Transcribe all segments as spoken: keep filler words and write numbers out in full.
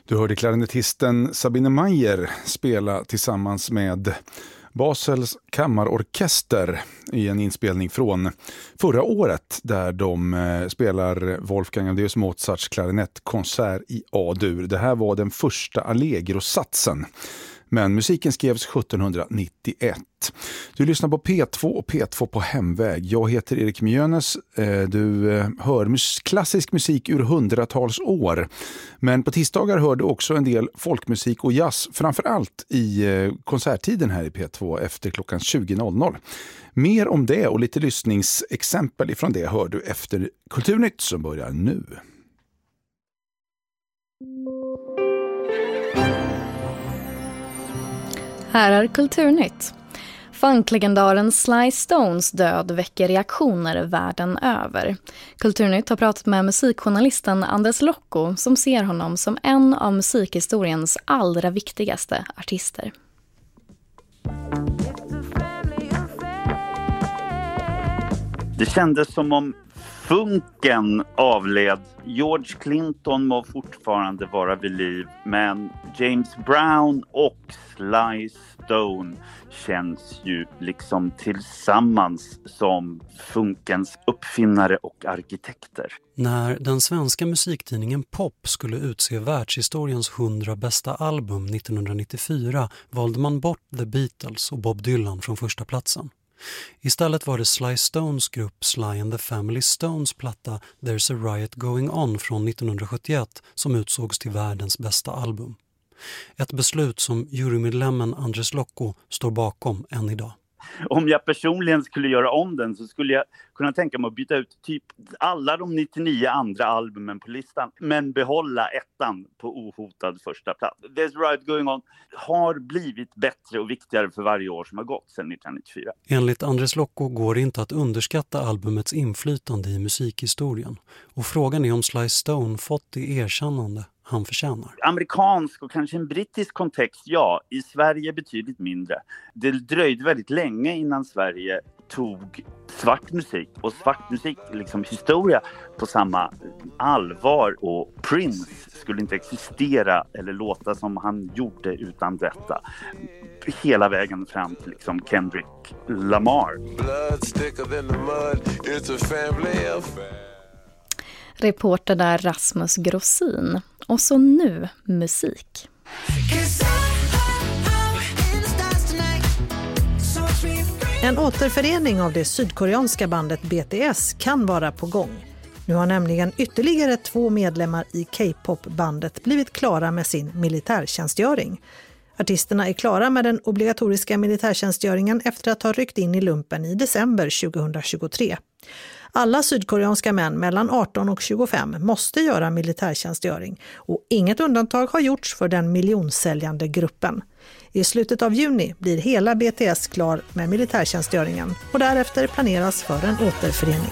Du hörde klarinettisten Sabine Meyer spela tillsammans med Basels kammarorkester i en inspelning från förra året där de spelar Wolfgang Amadeus Mozarts klarinettkonsert i A-dur. Det här var den första Allegro-satsen. Men musiken skrevs sjuttonhundranittioett. Du lyssnar på P två och P två på hemväg. Jag heter Erik Mjönes. Du hör mus- klassisk musik ur hundratals år. Men på tisdagar hör du också en del folkmusik och jazz. Framförallt i konserttiden här i P två efter klockan tjugo. Mer om det och lite lyssningsexempel ifrån det hör du efter Kulturnytt som börjar nu. Här är Kulturnytt. Funklegendaren Sly Stones död väcker reaktioner världen över. Kulturnytt har pratat med musikjournalisten Anders Lokko som ser honom som en av musikhistoriens allra viktigaste artister. Det kändes som om funken avled. George Clinton må fortfarande vara vid liv, men James Brown och Sly Stone känns ju liksom tillsammans som funkens uppfinnare och arkitekter. När den svenska musiktidningen Pop skulle utse världshistoriens hundra bästa album nittonhundranittiofyra valde man bort The Beatles och Bob Dylan från första platsen. Istället var det Sly Stones grupp Sly and the Family Stones platta There's a Riot Going On från nittonhundrasjuttioett som utsågs till världens bästa album. Ett beslut som jurymedlemmen Anders Lokko står bakom än idag. Om jag personligen skulle göra om den så skulle jag kunna tänka mig att byta ut typ alla de nittionio andra albumen på listan. Men behålla ettan på ohotad första plats. There's a Riot Going On har blivit bättre och viktigare för varje år som har gått sedan nittonhundranittiofyra. Enligt Anders Lokko går det inte att underskatta albumets inflytande i musikhistorien. Och frågan är om Sly Stone fått det erkännande han förtjänar. Amerikansk och kanske en brittisk kontext, ja. I Sverige betydligt mindre. Det dröjde väldigt länge innan Sverige tog svart musik och svart musik, liksom historia, på samma allvar. Och Prince skulle inte existera eller låta som han gjorde utan detta. Hela vägen fram till liksom Kendrick Lamar. Reporter där Rasmus Grossin. Och så nu musik. En återförening av det sydkoreanska bandet B T S kan vara på gång. Nu har nämligen ytterligare två medlemmar i K-pop-bandet blivit klara med sin militärtjänstgöring. Artisterna är klara med den obligatoriska militärtjänstgöringen efter att ha ryckt in i lumpen i december tjugohundratjugotre. Alla sydkoreanska män mellan arton och tjugofem måste göra militärtjänstgöring och inget undantag har gjorts för den miljonsäljande gruppen. I slutet av juni blir hela B T S klar med militärtjänstgöringen och därefter planeras för en återförening.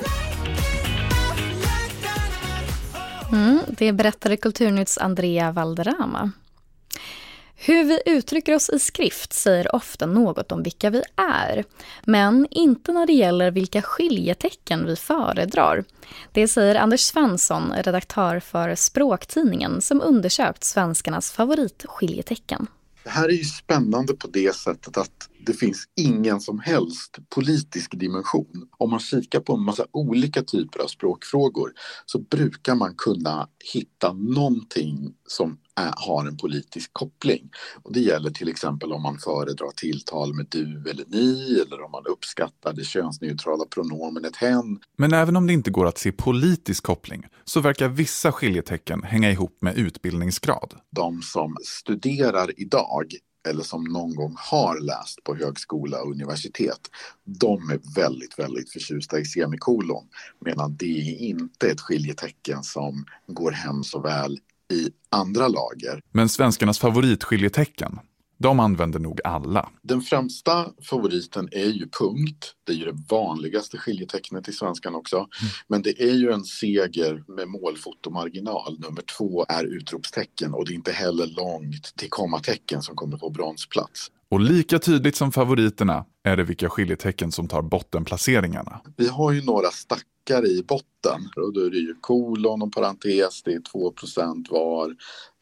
Mm, det berättade Kulturnytts Andrea Valderrama. Hur vi uttrycker oss i skrift säger ofta något om vilka vi är, men inte när det gäller vilka skiljetecken vi föredrar. Det säger Anders Svensson, redaktör för Språktidningen, som undersökt svenskarnas favoritskiljetecken. Det här är ju spännande på det sättet att det finns ingen som helst politisk dimension. Om man kikar på en massa olika typer av språkfrågor så brukar man kunna hitta någonting som är, har en politisk koppling. Och det gäller till exempel om man föredrar tilltal med du eller ni, eller om man uppskattar det könsneutrala pronomenet hen. Men även om det inte går att se politisk koppling så verkar vissa skiljetecken hänga ihop med utbildningsgrad. De som studerar idag eller som någon gång har läst på högskola och universitet, de är väldigt, väldigt förtjusta i semikolon. Medan det är inte ett skiljetecken som går hem så väl i andra lager. Men svenskarnas favoritskiljetecken, de använder nog alla. Den främsta favoriten är ju punkt. Det är ju det vanligaste skiljetecknet i svenskan också. Mm. Men det är ju en seger med målfotomarginal. Nummer två är utropstecken och det är inte heller långt till kommatecken som kommer på bronsplats. Och lika tydligt som favoriterna är det vilka skiljetecken som tar bottenplaceringarna. Vi har ju några stackare i botten och då är det ju kolon och parentes, det är två procent var.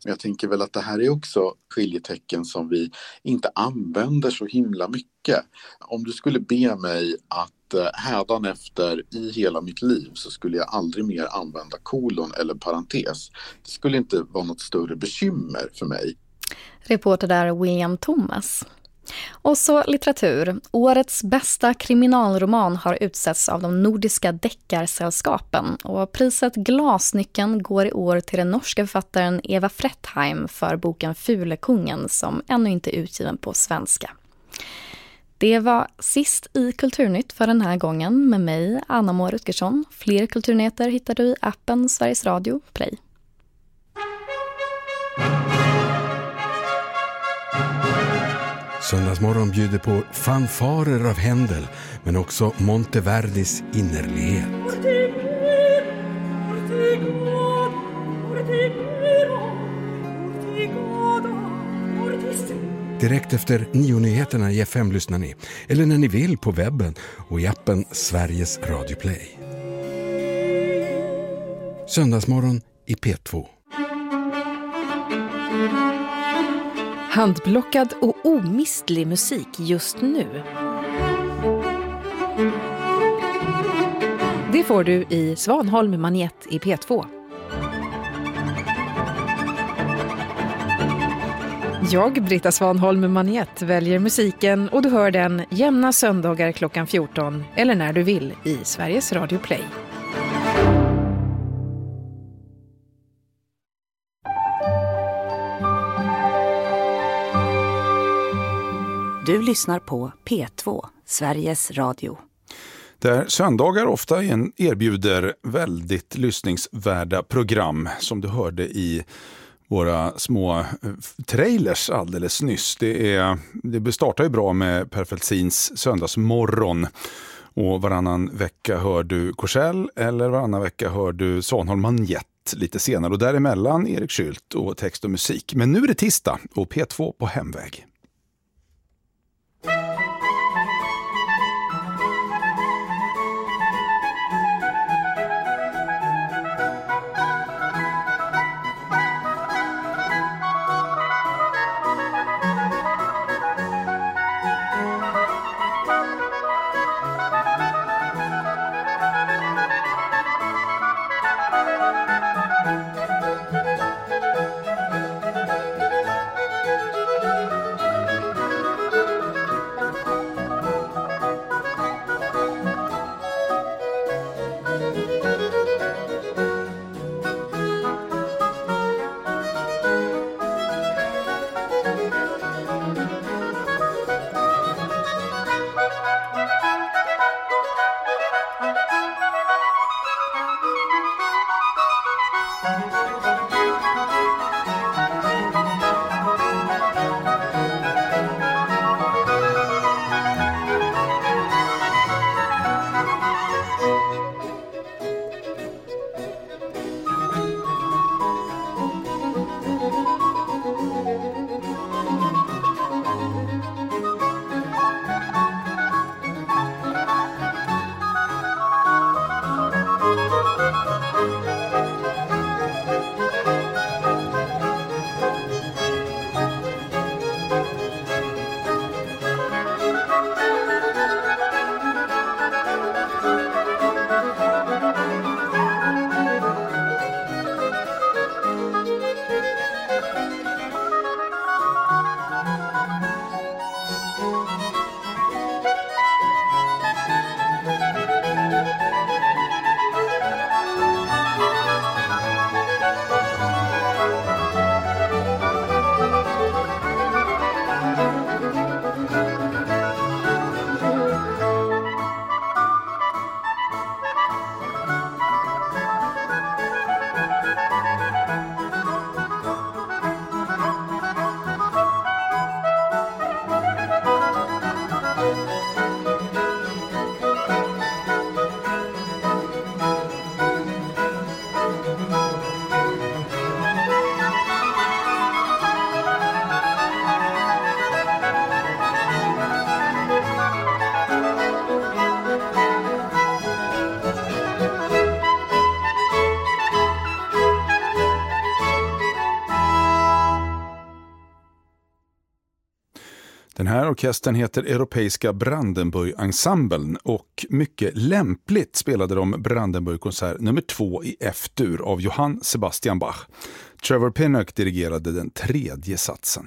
Jag tänker väl att det här är också skiljetecken som vi inte använder så himla mycket. Om du skulle be mig att hädanefter i hela mitt liv så skulle jag aldrig mer använda kolon eller parentes. Det skulle inte vara något större bekymmer för mig. Reporter där William Thomas. Och så litteratur. Årets bästa kriminalroman har utsetts av de nordiska deckarsällskapen och priset Glasnyckeln går i år till den norska författaren Eva Frettheim för boken Fulekungen som ännu inte är utgiven på svenska. Det var sist i Kulturnytt för den här gången med mig, Anna-Moa Rutgersson. Fler kulturnyheter hittar du i appen Sveriges Radio Play. Söndagsmorgon bjuder på fanfarer av Händel, men också Monteverdis innerlighet. Direkt efter nio-nyheterna i F M lyssnar ni, eller när ni vill på webben och i appen Sveriges Radio Play. Söndagsmorgon i P två. Handplockad och omistlig musik just nu. Det får du i Svanholm Magnet i P två. Jag, Britta Svanholm Magnet, väljer musiken och du hör den jämna söndagar klockan fjorton eller när du vill i Sveriges Radio Play. Du lyssnar på P två, Sveriges Radio. Där söndagar ofta erbjuder väldigt lyssningsvärda program som du hörde i våra små trailers alldeles nyss. Det, är, det startar ju bra med Per Feltzins söndagsmorgon. Och varannan vecka hör du Korsell eller varannan vecka hör du Svanholm Magnet lite senare. Och däremellan Erik Skylt och text och musik. Men nu är det tisdag och P två på hemväg. här orkestern heter Europeiska Brandenburg-ensemblen och mycket lämpligt spelade de Brandenburg-konsert nummer två i F-dur av Johann Sebastian Bach. Trevor Pinnock dirigerade den tredje satsen.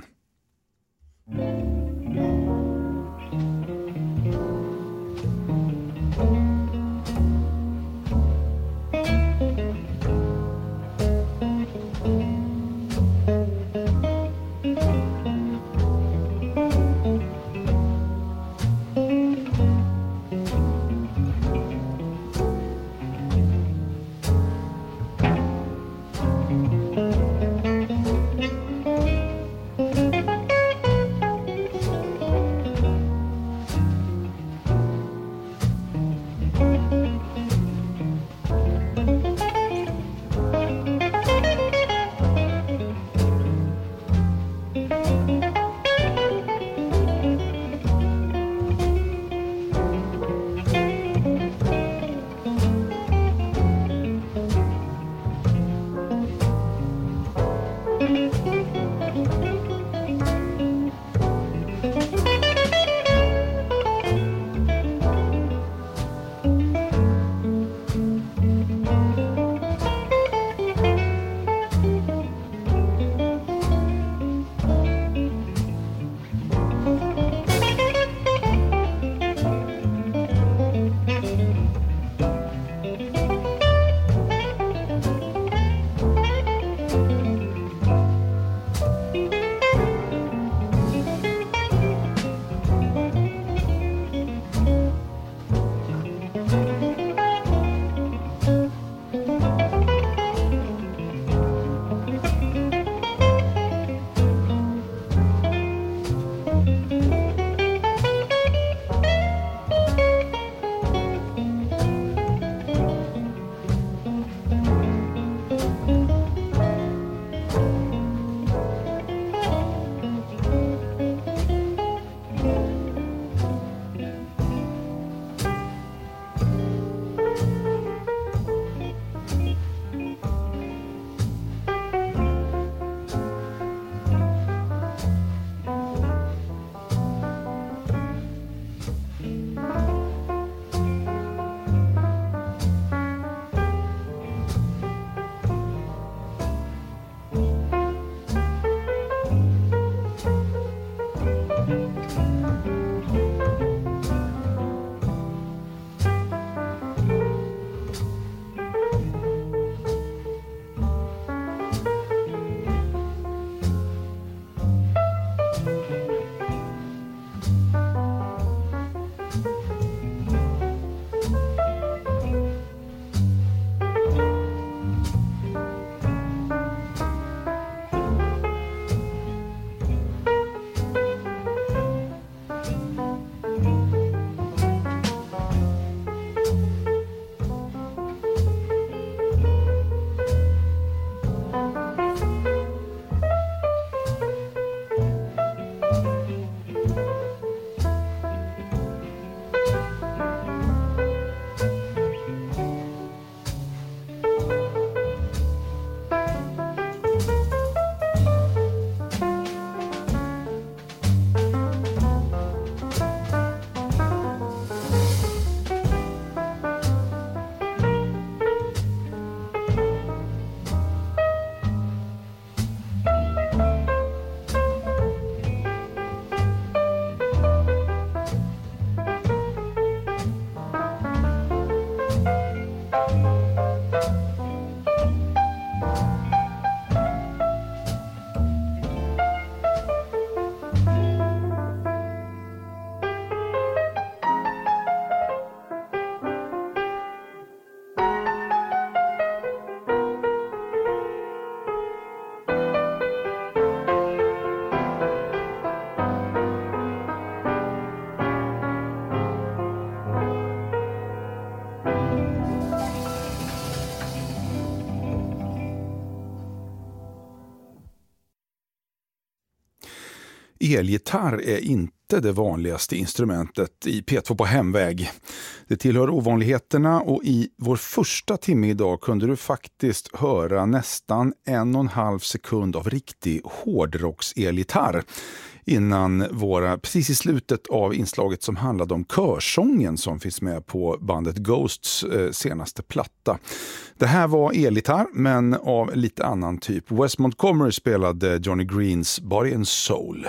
Elgitarr är inte det vanligaste instrumentet i P två på hemväg. Det tillhör ovanligheterna och i vår första timme idag kunde du faktiskt höra nästan en och en halv sekund av riktig hårdrocks-elgitarr. innan våra, precis i slutet av inslaget som handlade om körsången som finns med på bandet Ghosts eh, senaste platta. Det här var elgitarr men av lite annan typ. Wes Montgomery spelade Johnny Greens Body and Soul.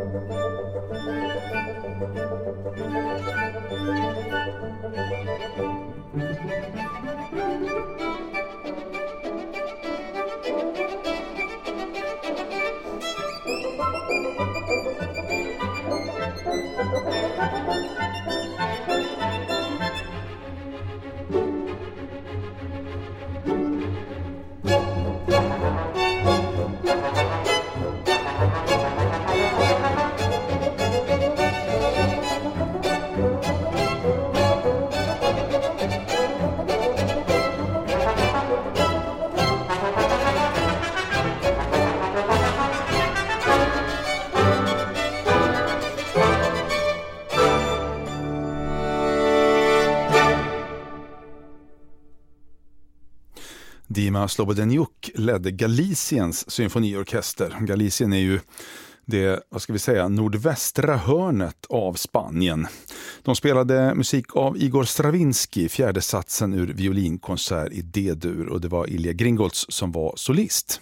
Dima Slobodeniuk ledde Galiciens symfoniorkester. Galicien är ju det, vad ska vi säga, nordvästra hörnet av Spanien. De spelade musik av Igor Stravinsky, fjärde satsen ur violinkonsert i D-dur, och det var Ilja Gringolds som var solist.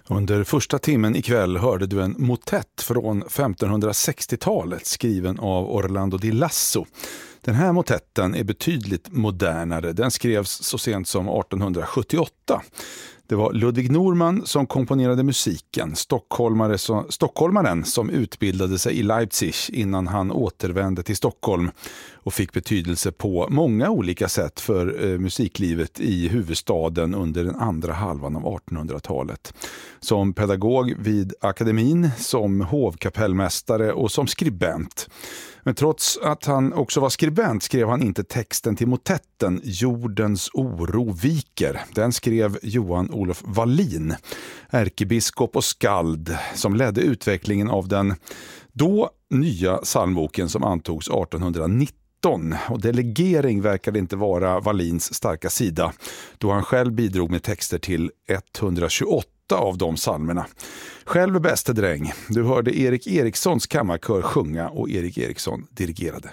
Under första timmen ikväll hörde du en motett från femtonhundrasextiotalet skriven av Orlando di Lasso. Den här motetten är betydligt modernare. Den skrevs så sent som artonhundrasjuttioåtta. Det var Ludwig Norman som komponerade musiken, stockholmare som, stockholmaren som utbildade sig i Leipzig innan han återvände till Stockholm och fick betydelse på många olika sätt för eh, musiklivet i huvudstaden under den andra halvan av artonhundratalet. Som pedagog vid akademin, som hovkapellmästare och som skribent. Men trots att han också var skribent skrev han inte texten till motetten Jordens oro viker. Den skrev Johan Olof Wallin, ärkebiskop och skald, som ledde utvecklingen av den då nya psalmboken som antogs artonhundranitton. Och delegering verkade inte vara Wallins starka sida, då han själv bidrog med texter till etthundratjugoåtta av de psalmerna. Själv bäste dräng. Du hörde Erik Erikssons kammarkör sjunga och Erik Eriksson dirigerade.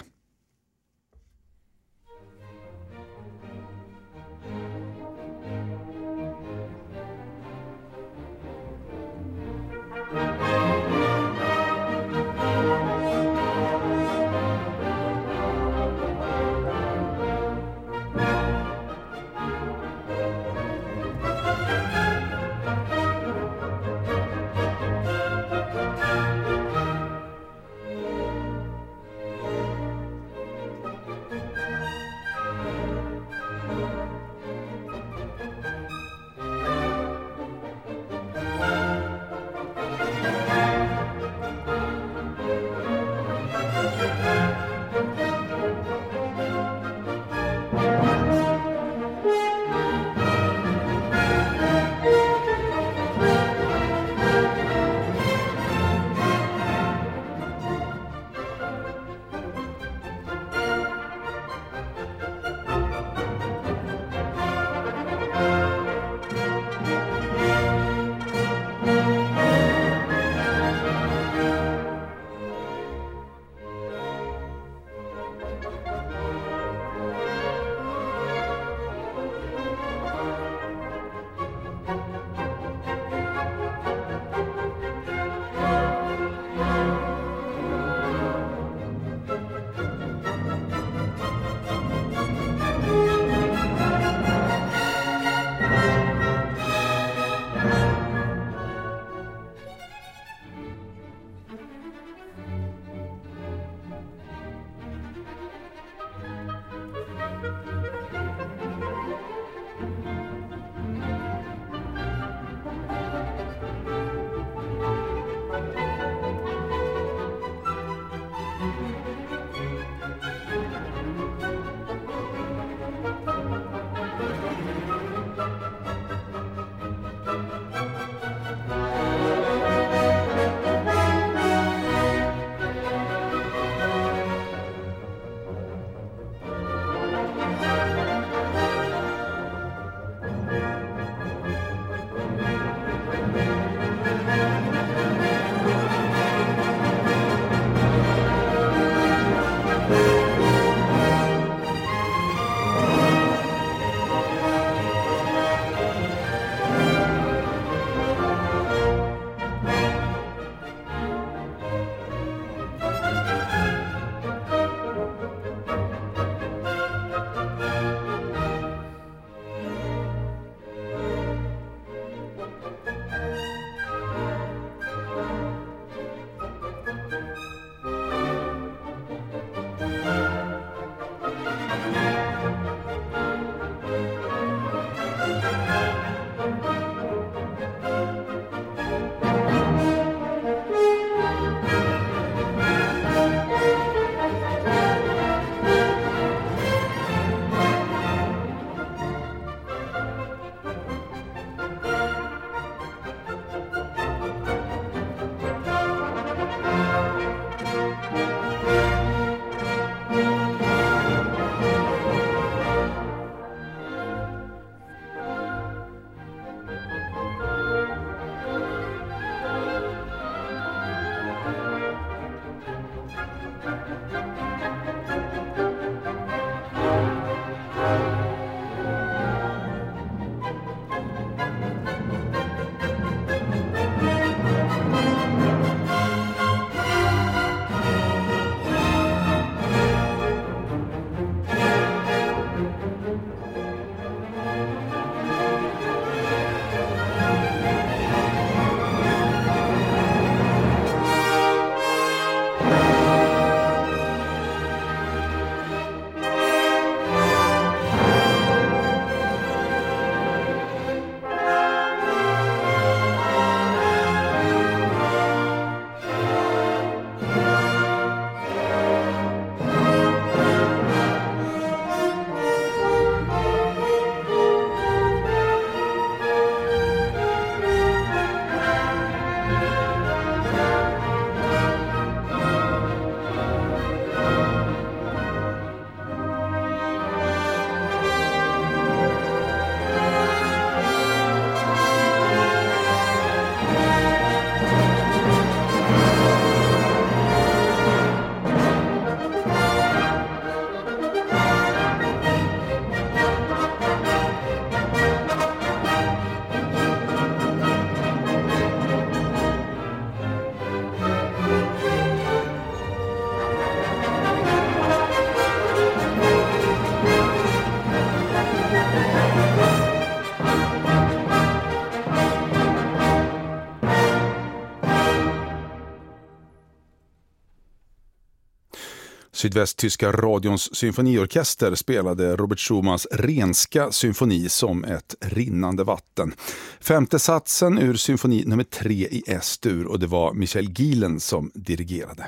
Sydvästtyska radions symfoniorkester spelade Robert Schumans Renska symfoni som ett rinnande vatten. Femte satsen ur symfoni nummer tre i S-dur, och det var Michael Gielen som dirigerade.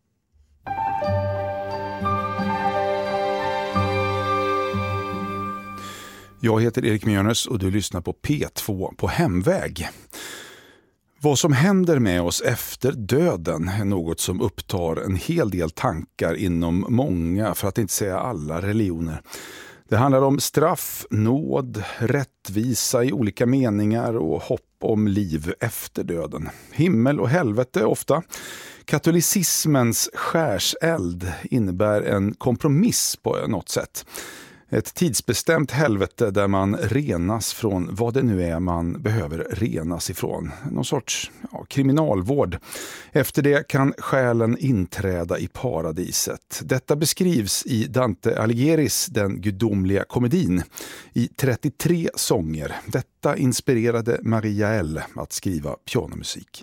Jag heter Erik Mjörnes och du lyssnar på P två på Hemväg. Vad som händer med oss efter döden är något som upptar en hel del tankar inom många, för att inte säga alla, religioner. Det handlar om straff, nåd, rättvisa i olika meningar och hopp om liv efter döden. Himmel och helvete ofta. Katolicismens skärseld innebär en kompromiss på något sätt. Ett tidsbestämt helvete där man renas från vad det nu är man behöver renas ifrån. Någon sorts ja, kriminalvård. Efter det kan själen inträda i paradiset. Detta beskrivs i Dante Alighieris Den gudomliga komedin i trettiotre sånger. Detta inspirerade Maria L. att skriva pianomusik.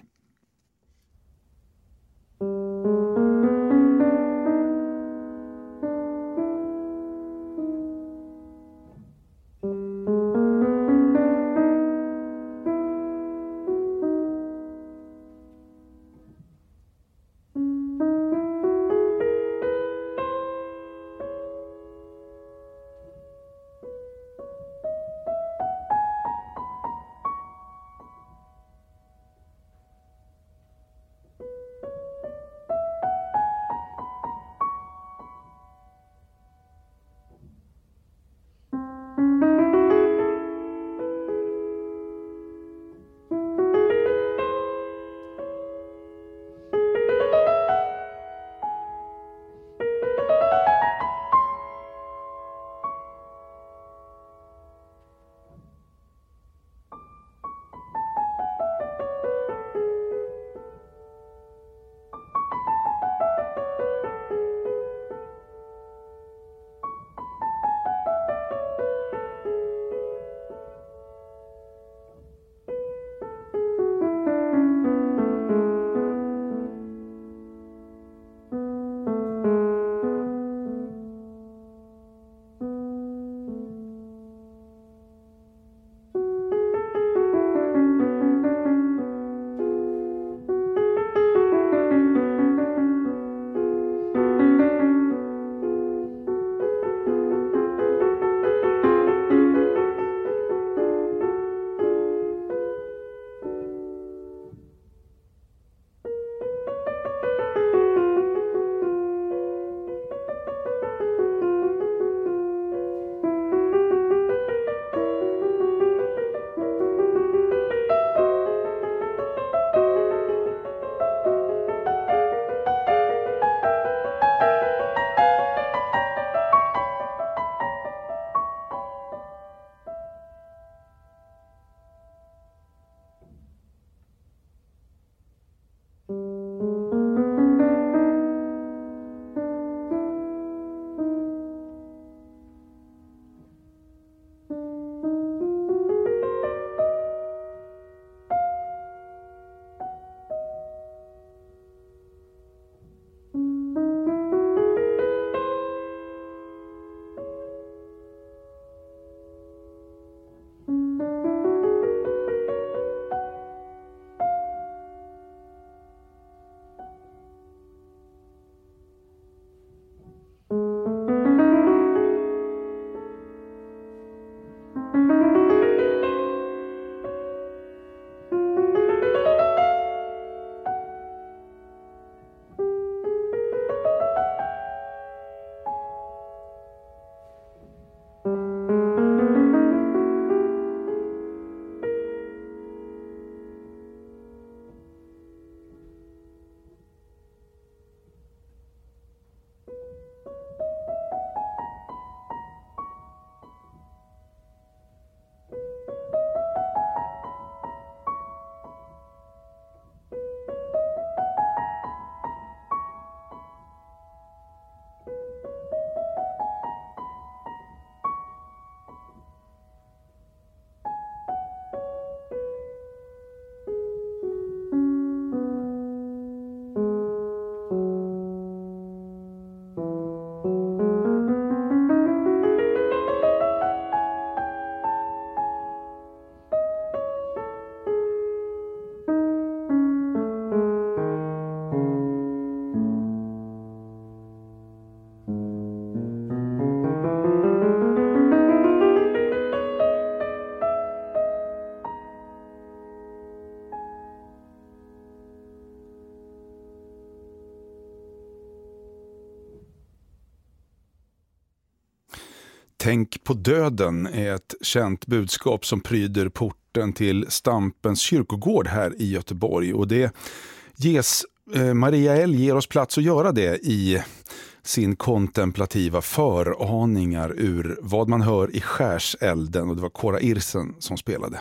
Tänk på döden är ett känt budskap som pryder porten till Stampens kyrkogård här i Göteborg. Och det ges, eh, Maria L ger oss plats att göra det i sin kontemplativa föraningar ur vad man hör i skärselden. Och det var Cora Irsen som spelade.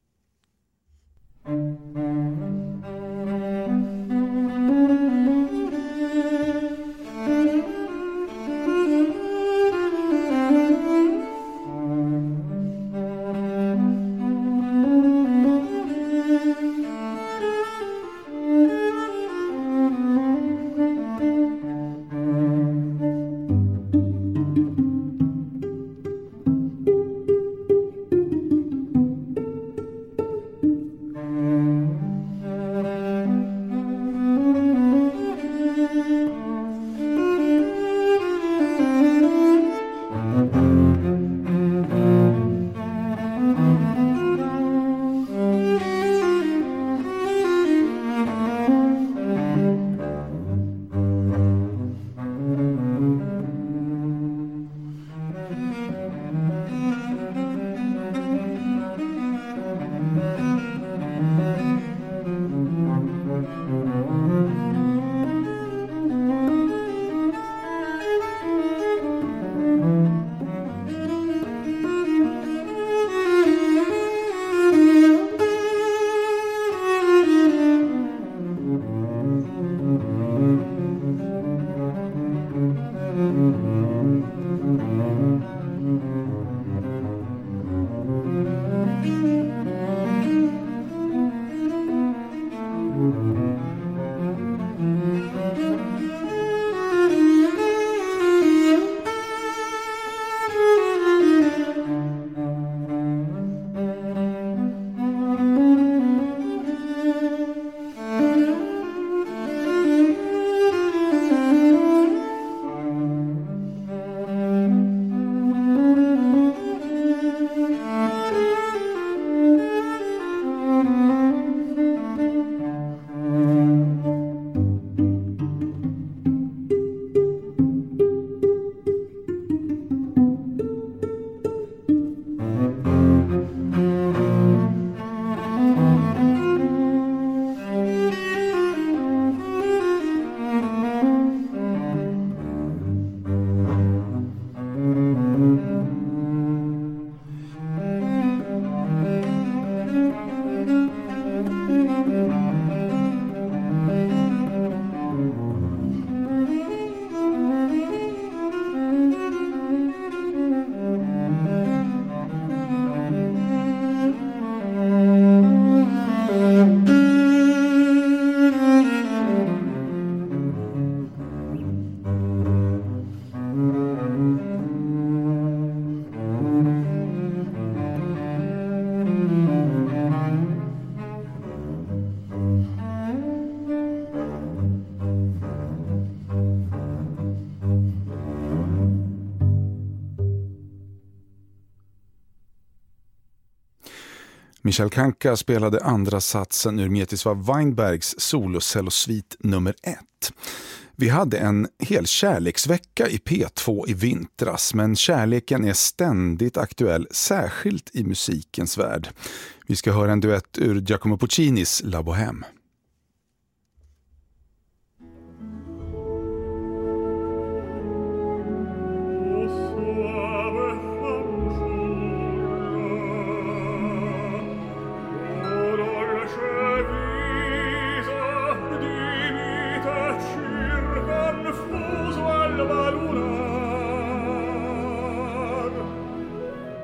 Michel Kanka spelade andra satsen ur Mieczysław Weinbergs solocellosvit nummer ett. Vi hade en hel kärleksvecka i P två i vintras, men kärleken är ständigt aktuell, särskilt i musikens värld. Vi ska höra en duett ur Giacomo Puccinis La Bohème.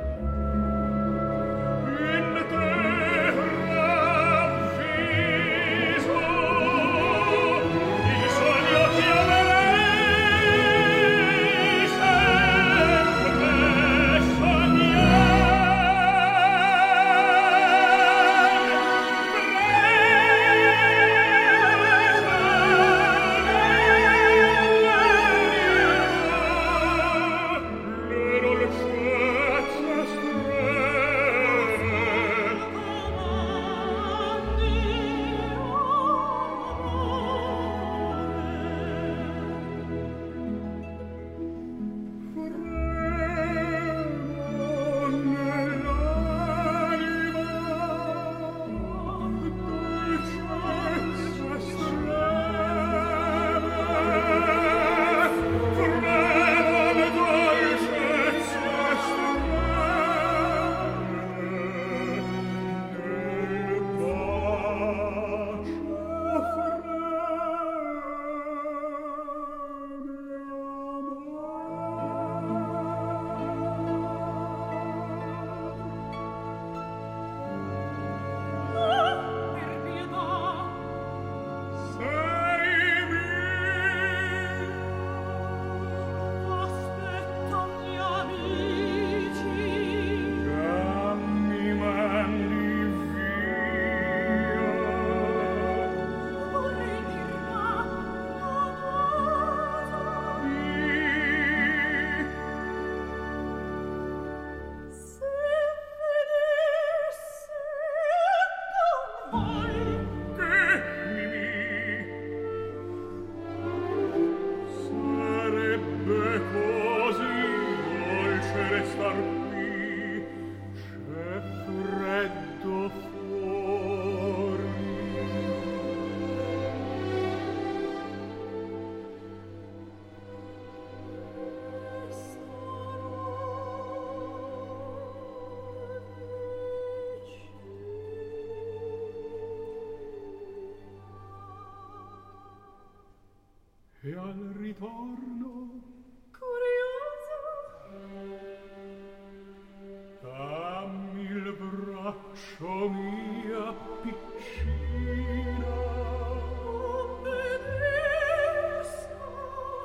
In terra e al ritorno curioso dammi il braccio mia piccina oh benissimo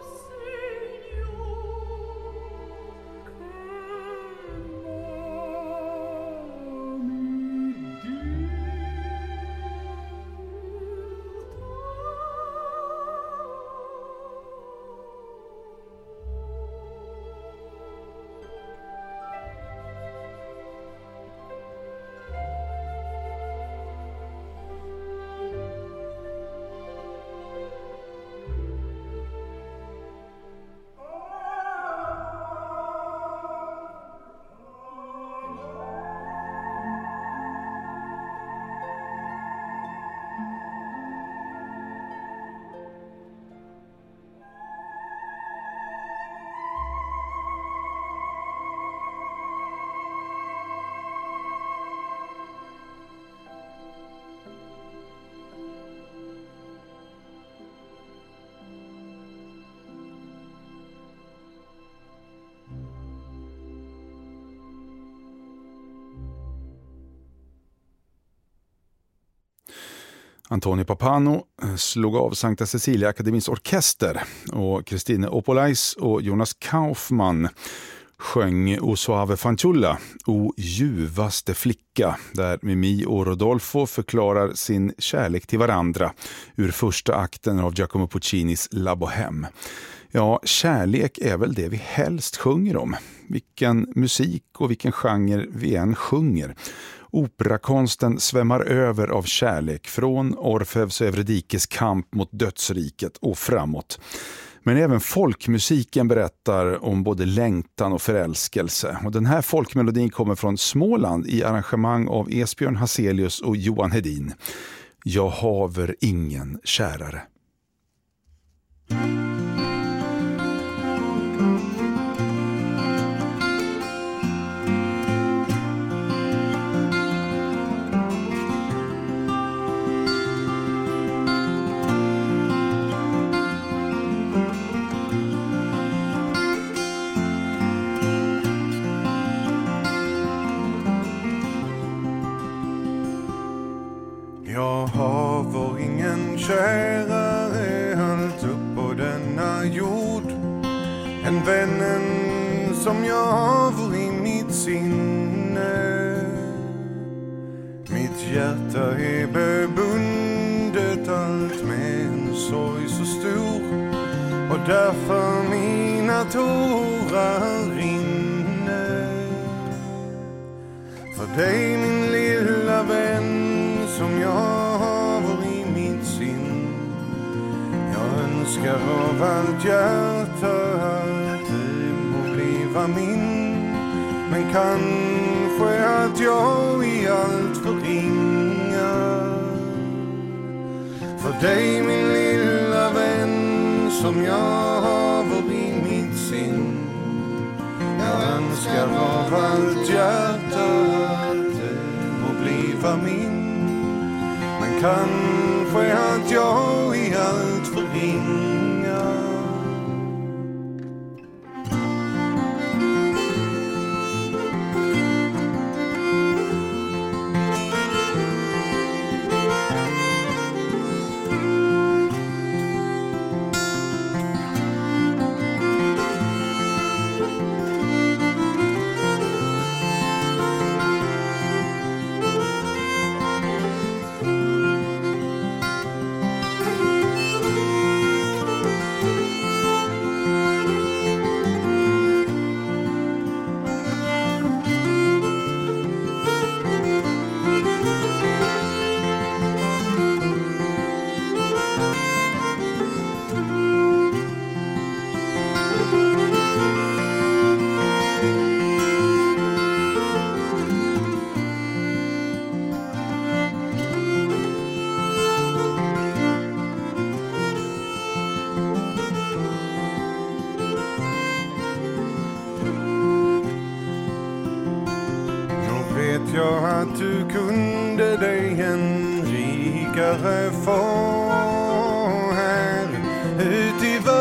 Signor che m'ami Antonio Pappano slog av Sankta Cecilia Akademins orkester och Christine Opolais och Jonas Kaufman sjöng O Suave Fanciulla, O ljuvaste flicka, där Mimi och Rodolfo förklarar sin kärlek till varandra ur första akten av Giacomo Puccinis La Bohème. Ja, kärlek är väl det vi helst sjunger om. Vilken musik och vilken genre vi än sjunger. Operakonsten svämmar över av kärlek från Orfeus och Eurydikes kamp mot dödsriket och framåt. Men även folkmusiken berättar om både längtan och förälskelse. Och den här folkmelodin kommer från Småland i arrangemang av Esbjörn Hazelius och Johan Hedin. Jag haver ingen kärare. Jag haver ingen kärare allt upp på denna jord, en vännen som jag haver i mitt sinne. Mitt hjärta är bebundet allt med en sorg så stor, och därför mina tårar rinner. För dig min lilla vän som jag haver i mitt sinn, jag önskar av allt hjärta att det må bliva min. Men kanske att jag i allt förringar för dig min lilla vän som jag haver i mitt sinn. Jag önskar av allt hjärta att det må bliva min. Men kanske att jag i allt förringar. Jag att du kunde dig en rikare få här ut i världen.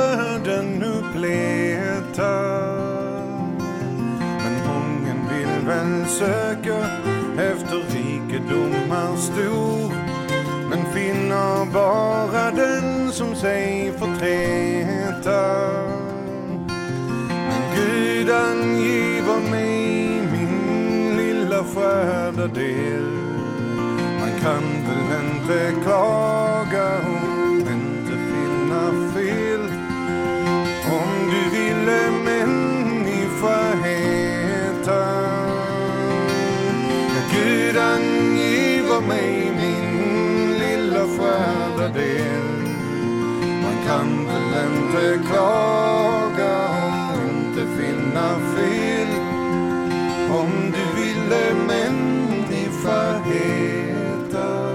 rikedomar stor, men finner bara den som sig förträtar. Men Gud angiver mig min lilla skärda del. Man kan väl inte klaga och inte finna fel. Om du ville människa heta, Gud angiver mig min lilla skärda del. Man kan väl inte klaga och inte finna fel. Om du ville människa heta.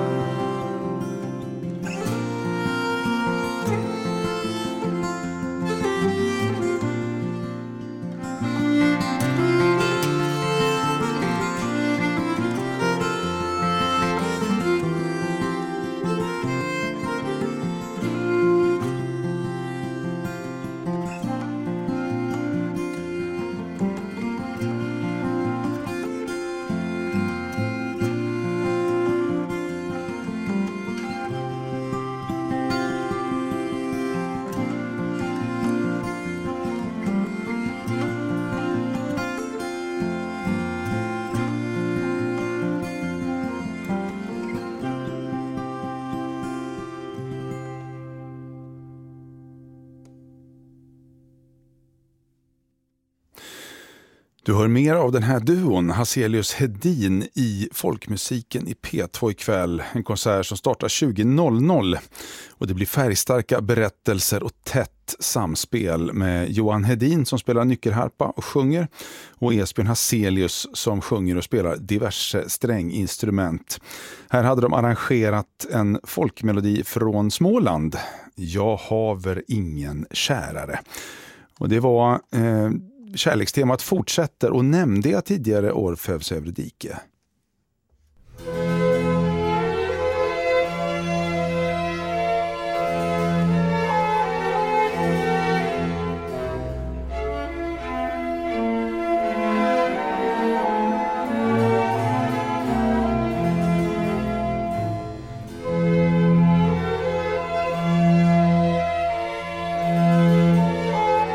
Du hör mer av den här duon, Hazelius Hedin, i Folkmusiken i P två ikväll. En konsert som startar tjugo noll noll. Och det blir färgstarka berättelser och tätt samspel med Johan Hedin som spelar nyckelharpa och sjunger. Och Esbjörn Hazelius som sjunger och spelar diverse stränginstrument. Här hade de arrangerat en folkmelodi från Småland. Jag haver ingen kärare. Och det var... Eh, Kärlekstemat fortsätter och nämnde jag tidigare Orfeus Euridike.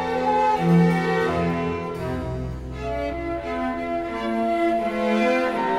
Thank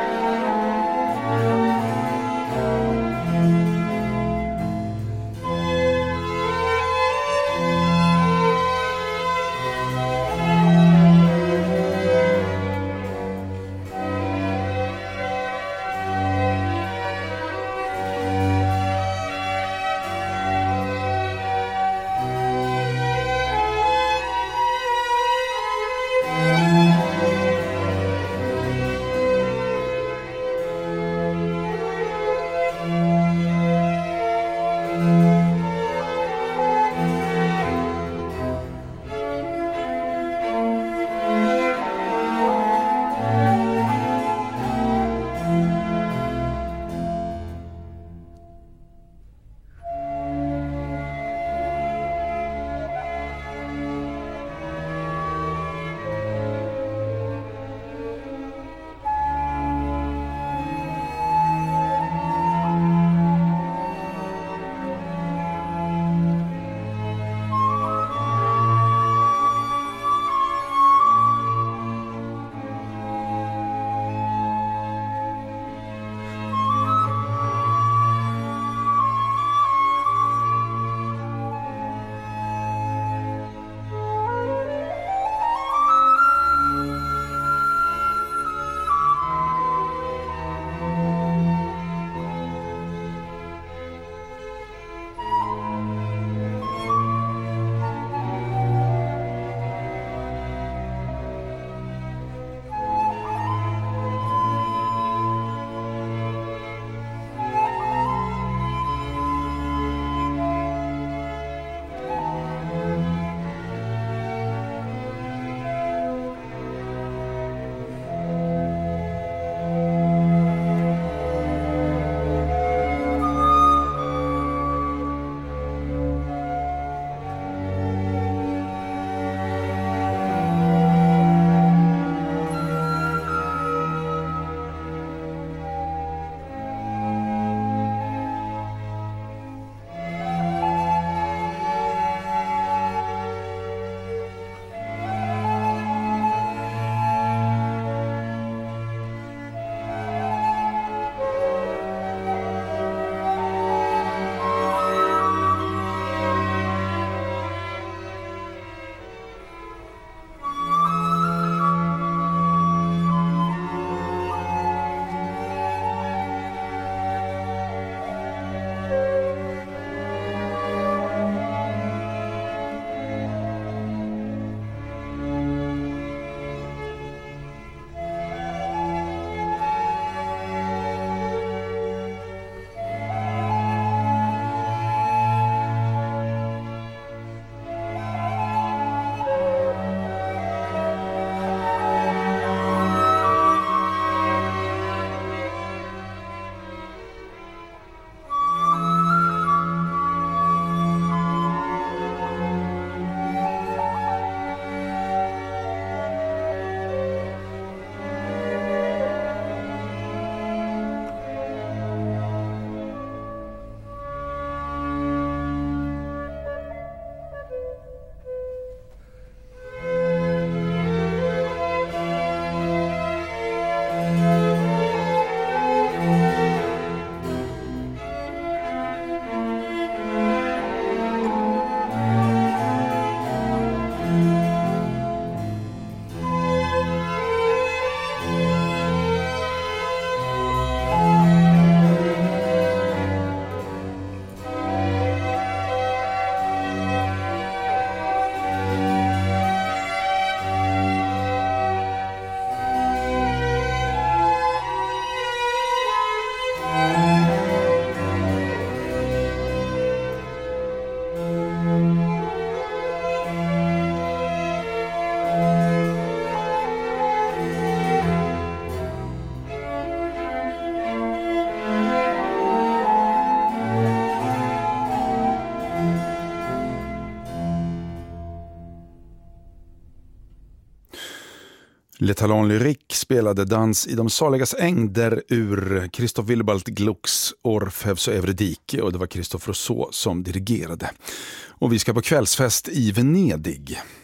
Le Talon Lyrique spelade Dans i de saligas ängder ur Christoph Willibald Glucks Orfeus och Eurydike, och det var Christophe Rousseau som dirigerade. Och vi ska på kvällsfest i Venedig.